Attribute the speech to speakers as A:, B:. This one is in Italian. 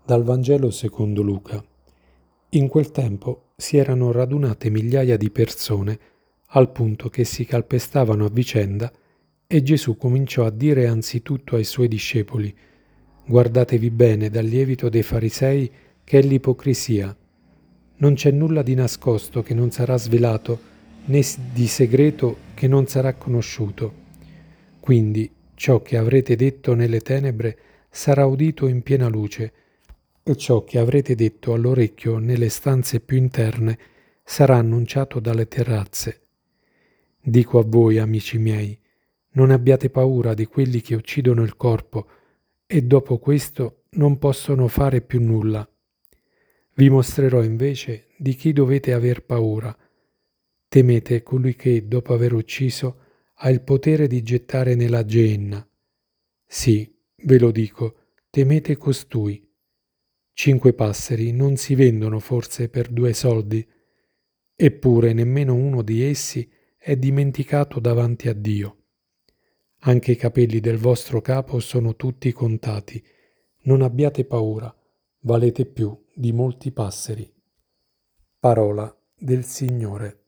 A: Dal Vangelo secondo Luca. In quel tempo si erano radunate migliaia di persone al punto che si calpestavano a vicenda e Gesù cominciò a dire anzitutto ai suoi discepoli: «Guardatevi bene dal lievito dei farisei che è l'ipocrisia. Non c'è nulla di nascosto che non sarà svelato, né di segreto che non sarà conosciuto. Quindi ciò che avrete detto nelle tenebre sarà udito in piena luce, e ciò che avrete detto all'orecchio nelle stanze più interne sarà annunciato dalle terrazze. Dico a voi, amici miei, non abbiate paura di quelli che uccidono il corpo e dopo questo non possono fare più nulla. Vi mostrerò invece di chi dovete aver paura. Temete colui che, dopo aver ucciso, ha il potere di gettare nella Geenna. Sì, ve lo dico, temete costui. 5 passeri non si vendono forse per 2 soldi? Eppure nemmeno uno di essi è dimenticato davanti a Dio. Anche i capelli del vostro capo sono tutti contati. Non abbiate paura, valete più di molti passeri. Parola del Signore.